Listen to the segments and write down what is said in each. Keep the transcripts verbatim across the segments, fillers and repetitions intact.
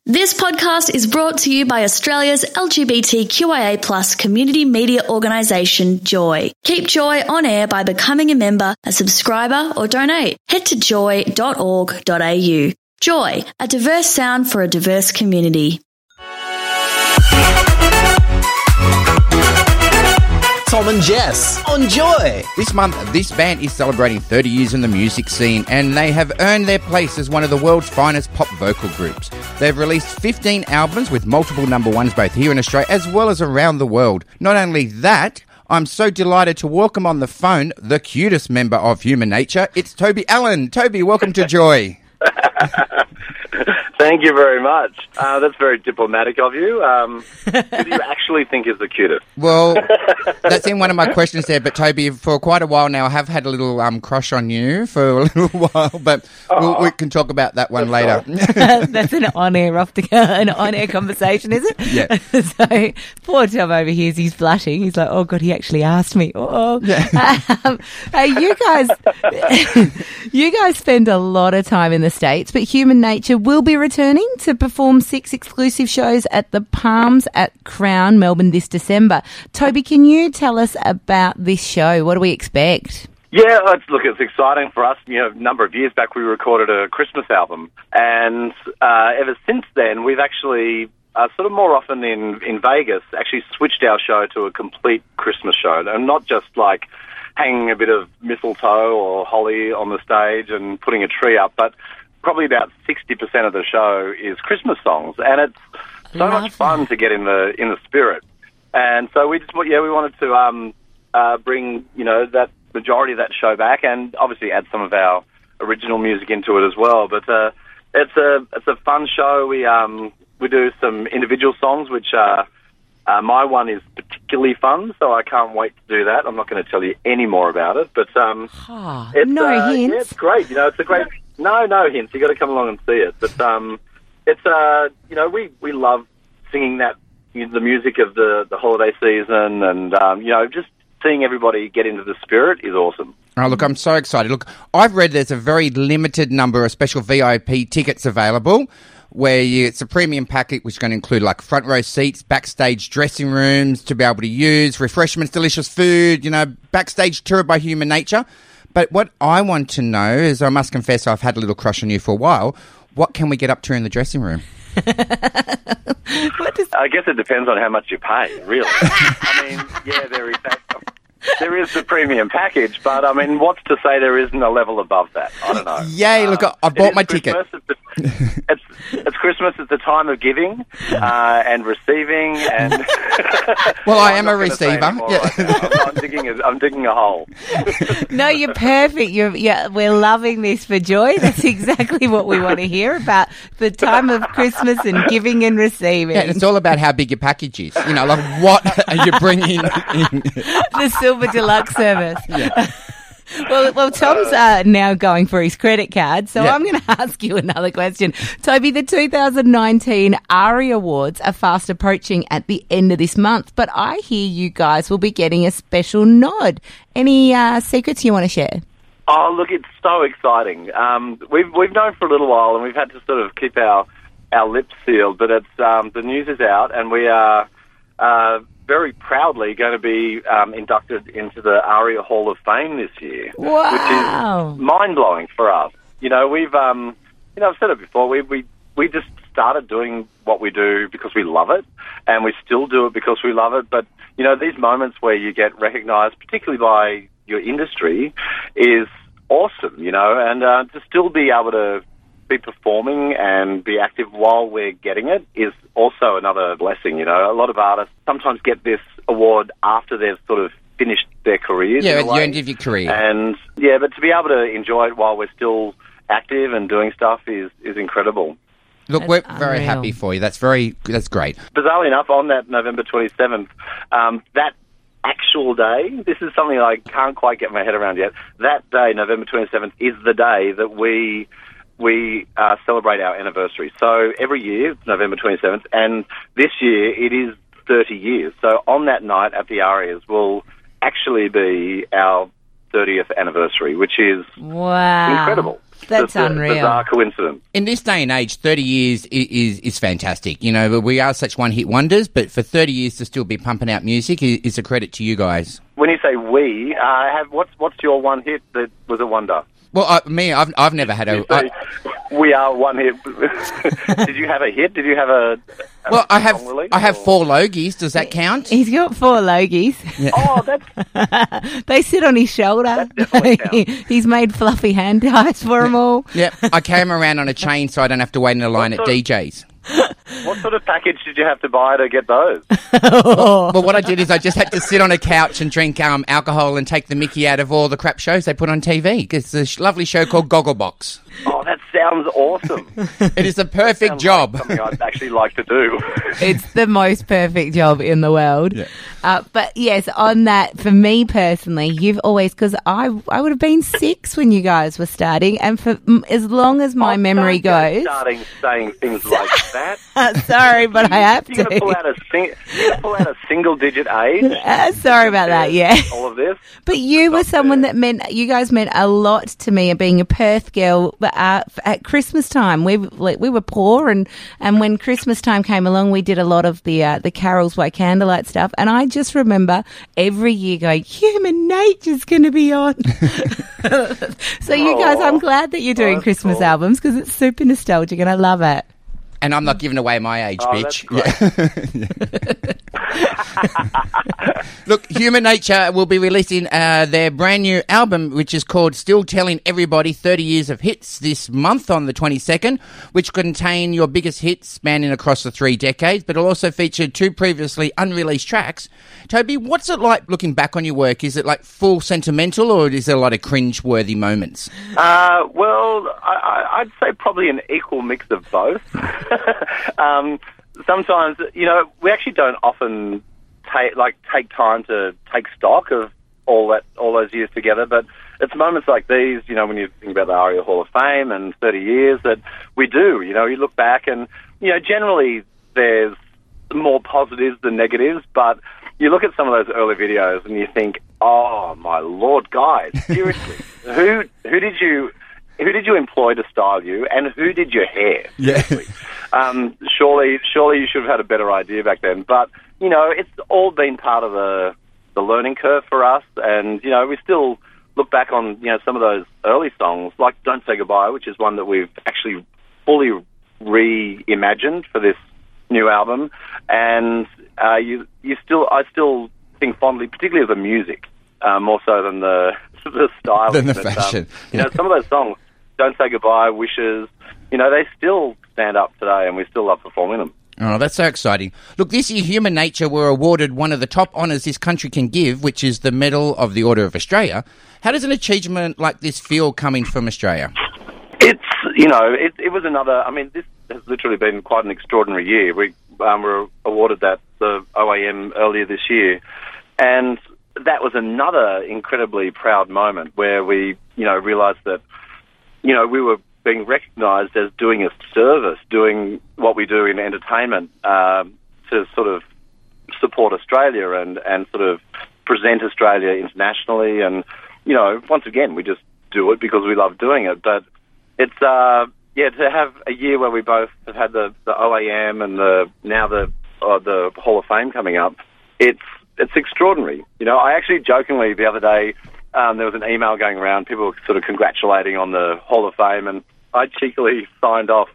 This podcast is brought to you by Australia's L G B T Q I A plus community media organisation, Joy. Keep Joy on air by becoming a member, a subscriber or donate. Head to joy dot org dot a u. Joy, a diverse sound for a diverse community. Tom and Jess on Joy. This month, this band is celebrating thirty years in the music scene, and they have earned their place as one of the world's finest pop vocal groups. They've released fifteen albums with multiple number ones both here in Australia as well as around the world. Not only that, I'm so delighted to welcome on the phone the cutest member of Human Nature. It's Toby Allen. Toby, welcome to Joy. Thank you very much. Uh, that's very diplomatic of you. Um, who do you actually think is the cutest? Well, that's in one of my questions there, but Toby, for quite a while now, I have had a little um, crush on you for a little while, but we'll, we can talk about that one later. That's an on-air, off the, an on-air conversation, is it? Yeah. So, poor Tom over here, he's blushing. He's like, oh, God, he actually asked me. Oh, yeah. um, hey, you guys, you guys spend a lot of time in the States, but Human Nature will be returning to perform six exclusive shows at the Palms at Crown, Melbourne this December. Toby, can you tell us about this show? What do we expect? Yeah, it's, look, it's exciting for us. You know, a number of years back we recorded a Christmas album, and uh, ever since then we've actually, uh, sort of more often in, in Vegas, actually switched our show to a complete Christmas show, and not just like hanging a bit of mistletoe or holly on the stage and putting a tree up, but probably about sixty percent of the show is Christmas songs, and it's so Love much fun that. to get in the in the spirit. And so we just, yeah, we wanted to um, uh, bring, you know, that majority of that show back, and obviously add some of our original music into it as well. But uh, it's a it's a fun show. We um we do some individual songs, which uh, uh, my one is particularly fun, so I can't wait to do that. I'm not going to tell you any more about it, but um, Oh, it's, no uh, hints. yeah, it's great. You know, it's a great. No, no hints. You got to come along and see it. But um, it's uh, you know, we, we love singing that, you know, the music of the, the holiday season, and um, you know, just seeing everybody get into the spirit is awesome. Oh, look, I'm so excited. Look, I've read there's a very limited number of special V I P tickets available, where you, it's a premium packet which is going to include like front row seats, backstage dressing rooms to be able to use, refreshments, delicious food, you know, backstage tour by Human Nature. But what I want to know is, I must confess I've had a little crush on you for a while. What can we get up to in the dressing room? What does... I guess it depends on how much you pay, really. I mean, yeah, there is that. There is the premium package, but I mean, what's to say there isn't a level above that? I don't know. Yay, look, Uh, I bought it is my Christmas. ticket. It's, it's, it's Christmas. It's the time of giving uh, and receiving. And Well, I I'm am not a gonna say receiver. anymore Yeah. right now. I'm, I'm digging. A, I'm digging a hole. No, you're perfect. You're, yeah, we're loving this for Joy. That's exactly what we want to hear about the time of Christmas and giving and receiving. Yeah, and it's all about how big your package is. You know, like what are you bringing in? The Silver Deluxe service. Well, well, Tom's uh, now going for his credit card, so Yeah. I'm going to ask you another question. Toby, the two thousand nineteen ARIA Awards are fast approaching at the end of this month, but I hear you guys will be getting a special nod. Any uh, secrets you want to share? Oh, look, it's so exciting. Um, we've we've known for a little while, and we've had to sort of keep our our lips sealed. But it's um, the news is out, and we are uh, very proudly going to be um, inducted into the ARIA Hall of Fame this year. Wow. Which is mind-blowing for us. You know, we've, um, you know, I've said it before, we, we, we just started doing what we do because we love it, and we still do it because we love it. But, you know, these moments where you get recognised, particularly by your industry, is awesome, you know, and uh, to still be able to be performing and be active while we're getting it is also another blessing, you know. A lot of artists sometimes get this award after they've sort of finished their careers. Yeah, in a at the way. end of your career. And, yeah, but to be able to enjoy it while we're still active and doing stuff is, is incredible. Look, That's we're very unreal. happy for you. That's very, that's great. Bizarrely enough, on that November twenty-seventh, um, that actual day, this is something I can't quite get my head around yet, that day, November twenty-seventh, is the day that we we uh, celebrate our anniversary. So every year, it's November twenty-seventh, and this year it is thirty years. So on that night at the Arias will actually be our thirtieth anniversary, which is Wow. incredible. That's Just a unreal. Bizarre coincidence. In this day and age, thirty years is, is, is fantastic. You know, we are such one-hit wonders, but for thirty years to still be pumping out music is, is a credit to you guys. When you say we, uh, have what's what's your one hit that was a wonder? Well, uh, me, I've I've never had a. You say, we are one hit. Did you have a hit? Did you have a? a well, I have song release, I have or- four Logies. Does that count? He's got four Logies. Oh, that's They sit on his shoulder. That definitely counts. He's made fluffy hand ties for them all. Yep. I carry them around on a chain so I don't have to wait in a line at sort D of- Js. what sort of package did you have to buy to get those? Well, what I did is I just had to sit on a couch and drink um, alcohol and take the mickey out of all the crap shows they put on T V. It's a sh- lovely show called Gogglebox. Oh, that sounds awesome. It is a perfect Sounds job. like something I'd actually like to do. It's the most perfect job in the world. Yeah. Uh, but yes, on that, for me personally, you've always, because I I would have been six when you guys were starting, and for mm, as long as my Oh, memory don't go goes. starting saying things like that. Sorry, but I have You're going to pull to. out a sing- you're gonna pull out a single-digit age. Uh, sorry about that, yeah. All of this. But you were Not someone fair. that meant, you guys meant a lot to me, being a Perth girl. But uh, at Christmas time, we like, we were poor, and, and when Christmas time came along, we did a lot of the uh, the carols by candlelight stuff. And I just remember every year going, Human Nature's going to be on. So you guys, I'm glad that you're doing that's Christmas cool. albums because it's super nostalgic, and I love it. And I'm not giving away my age, Oh, bitch. that's great. Look, Human Nature will be releasing uh, their brand new album, which is called Still Telling Everybody thirty Years of Hits this month on the twenty-second, which contain your biggest hits spanning across the three decades, but it'll also feature two previously unreleased tracks. Toby, what's it like looking back on your work? Is it like full sentimental, or is there a lot of cringe-worthy moments? Uh, well, I, I, I'd say probably an equal mix of both. um, sometimes, you know, we actually don't often take like take time to take stock of all that all those years together, but it's moments like these, you know, when you think about the ARIA Hall of Fame and thirty years, that we do. You know, you look back and, you know, generally there's more positives than negatives, but you look at some of those early videos and you think, oh my Lord, guys, seriously, who who did you who did you employ to style you, and who did your hair? Yeah. Seriously. Um, surely, surely you should have had a better idea back then. But you know, it's all been part of the the learning curve for us, and you know, we still look back on you know some of those early songs, like "Don't Say Goodbye," which is one that we've actually fully reimagined for this new album, and uh, you you still I still think fondly, particularly of the music, uh, more so than the the style Than the but, um, fashion. you know, some of those songs, "Don't Say Goodbye," "Wishes," you know, they still stand up today, and we still love performing them. Oh, that's so exciting. Look, this year Human Nature were awarded one of the top honours this country can give, which is the Medal of the Order of Australia. How does an achievement like this feel coming from Australia? It's, you know, it, it was another, I mean, this has literally been quite an extraordinary year. We um, were awarded that, the O A M, earlier this year. And that was another incredibly proud moment where we, you know, realised that, you know, we were being recognised as doing a service, doing what we do in entertainment um, to sort of support Australia and, and sort of present Australia internationally. And, you know, once again, we just do it because we love doing it. But it's, uh, yeah, to have a year where we both have had the, the O A M and the now the uh, the Hall of Fame coming up, it's it's extraordinary. You know, I actually jokingly the other day, um, there was an email going around, people were sort of congratulating on the Hall of Fame, and I cheekily signed off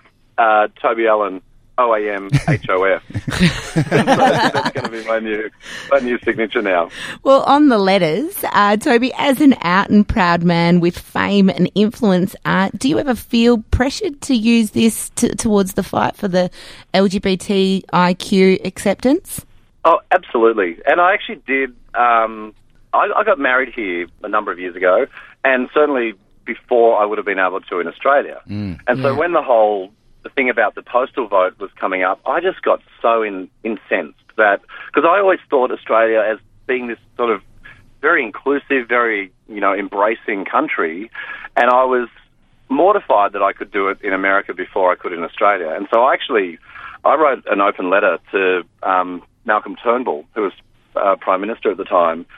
uh, Toby Allen, O A M, H O F. So that's going to be my new, my new signature now. Well, on the letters, uh, Toby, as an out and proud man with fame and influence, uh, do you ever feel pressured to use this t- towards the fight for the L G B T I Q acceptance? Oh, absolutely. And I actually did, um, I, I got married here a number of years ago, and certainly before I would have been able to in Australia. Mm. And so Yeah. when the whole the thing about the postal vote was coming up, I just got so in, incensed that, because I always thought Australia as being this sort of very inclusive, very, you know, embracing country, and I was mortified that I could do it in America before I could in Australia. And so I actually, I wrote an open letter to um, Malcolm Turnbull, who was uh, Prime Minister at the time,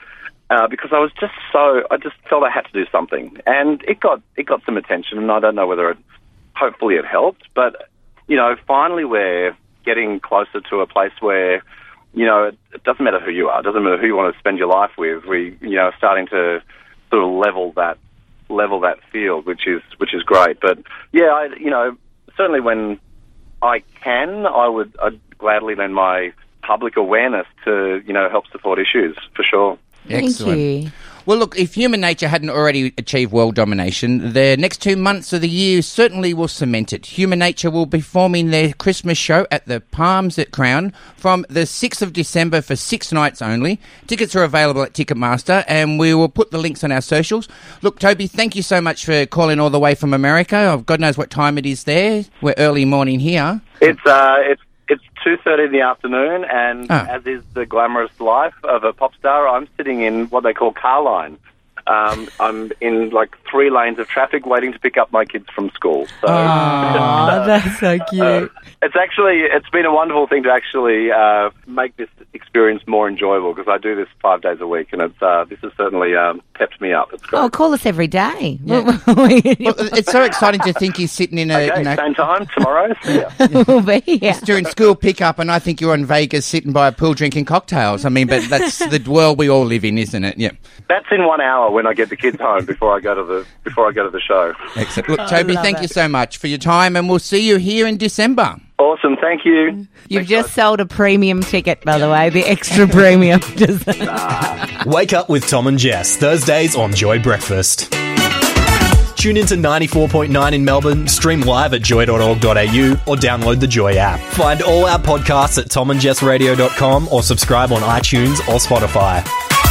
uh, because I was just so, I just felt I had to do something. And it got, it got some attention, and I don't know whether it, hopefully it helped, but, you know, finally we're getting closer to a place where, you know, it, it doesn't matter who you are, it doesn't matter who you want to spend your life with. We, you know, are starting to sort of level that, level that field, which is, which is great. But yeah, I, you know, certainly when I can, I would, I'd gladly lend my public awareness to, you know, help support issues, for sure. Excellent. Thank you. Well, look, if human nature hadn't already achieved world domination, the next two months of the year certainly will cement it. Human Nature will be performing their Christmas show at the Palms at Crown from the sixth of December for six nights only. Tickets are available at Ticketmaster, and we will put the links on our socials. Look, Toby, thank you so much for calling all the way from America. God knows what time it is there. We're early morning here. It's, uh, it's, It's two thirty in the afternoon, and Ah. as is the glamorous life of a pop star, I'm sitting in what they call car line. Um, I'm in like three lanes of traffic waiting to pick up my kids from school. So Oh, that's so cute. uh, it's actually, it's been a wonderful thing to actually uh, make this experience more enjoyable, because I do this five days a week, and it's uh, this has certainly um, pepped me up. It's great. Oh, call us every day. Yeah. Well, it's so exciting to think he's sitting in a, Okay, you know, same time tomorrow. See ya. We'll be here. during school pickup, and I think you're in Vegas sitting by a pool drinking cocktails. I mean, but that's the world we all live in, isn't it? Yeah. That's in one hour when I get the kids home before I go to the before I go to the show. Excellent. Look, Toby, love thank it. you so much for your time, and we'll see you here in December. Awesome, thank you. You've just sold a premium ticket, by the way, the extra premium. Just- Wake up with Tom and Jess, Thursdays on Joy Breakfast. Tune into ninety-four point nine in Melbourne, stream live at joy dot org dot a u, or download the Joy app. Find all our podcasts at tom and jess radio dot com or subscribe on iTunes or Spotify.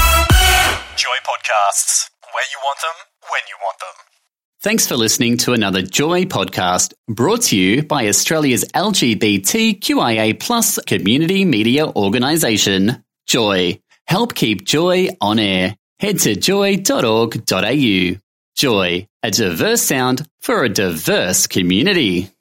Joy Podcasts. Where you want them, when you want them. Thanks for listening to another Joy podcast brought to you by Australia's L G B T Q I A plus community media organisation, Joy. Help keep Joy on air. Head to joy dot org dot a u. Joy, a diverse sound for a diverse community.